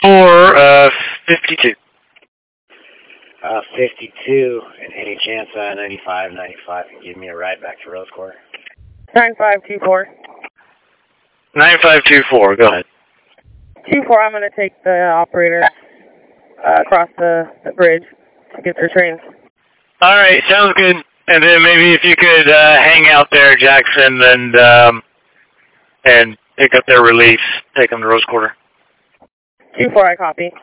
52. 52, and any chance 95 can give me a ride back to Rose Quarter? 9524. 9524, go ahead. 24, I'm going to take the operator across the bridge to get their trains. All right, sounds good. And then maybe if you could hang out there, Jackson, and pick up their release, take them to Rose Quarter. 24, I copy.